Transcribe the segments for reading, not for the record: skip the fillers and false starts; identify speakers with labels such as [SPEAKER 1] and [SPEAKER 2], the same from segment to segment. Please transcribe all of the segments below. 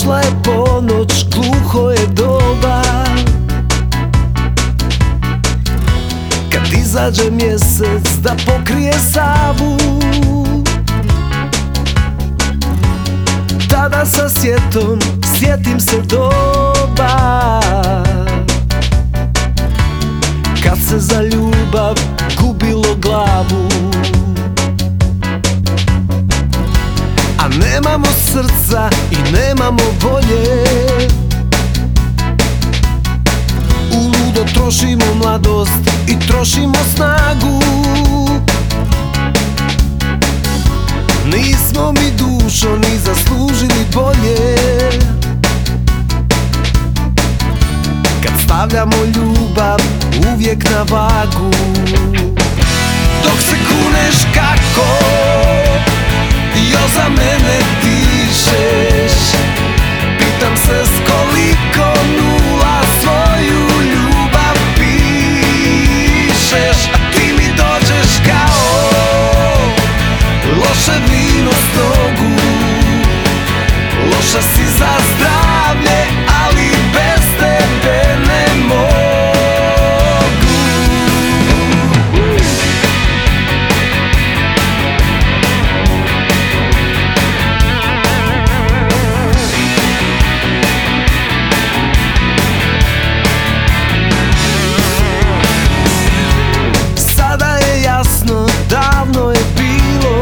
[SPEAKER 1] Došla je ponoć, gluho je doba, kad izađe mjesec da pokrije Savu. Tada sa sjetom sjetim se doba, kad se za ljubav gubilo glavu. A nemamo srca i nemamo volje, uludo trošimo mladost i trošimo snagu. Nismo mi dušo ni zaslužili bolje, kad stavljamo ljubav uvijek na vagu. Dok se kuneš kako još za mene dišeš, pitam se s koliko nula svoju ljubav pišeš. A ti mi dođeš kao loše vino s nogu, loša si za zdravlje, ali bez tebe ne mogu. Sada je jasno, davno je bilo,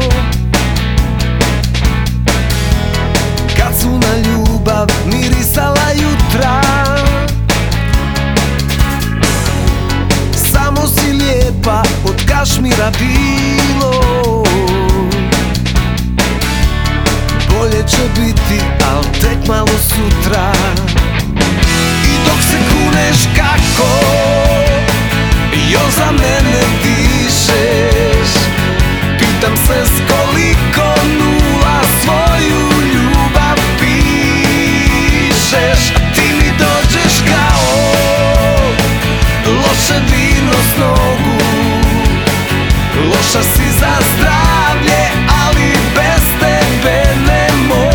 [SPEAKER 1] kad su na ljubav mirisala jutra. Samo si lijepa od kašmira bilo, bolje će biti, al tek malo sutra. I dok se kuneš kako još za mene dišeš, pitam se s koliko nula svoju ljubav pišeš. A ti mi dođeš kao loše vino s nogu, loša si za zdravlje, ali bez tebe ne mogu.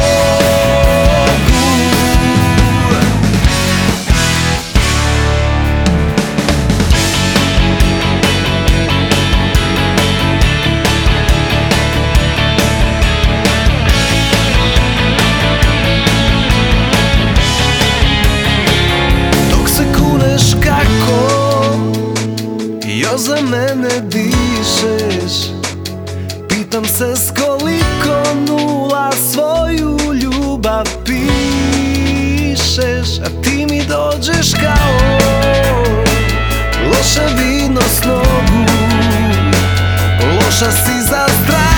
[SPEAKER 1] Još za mene dišeš, pitam se s koliko nula svoju ljubav pišeš. A ti mi dođeš kao loše vino s nogu, loša si za zdravlje.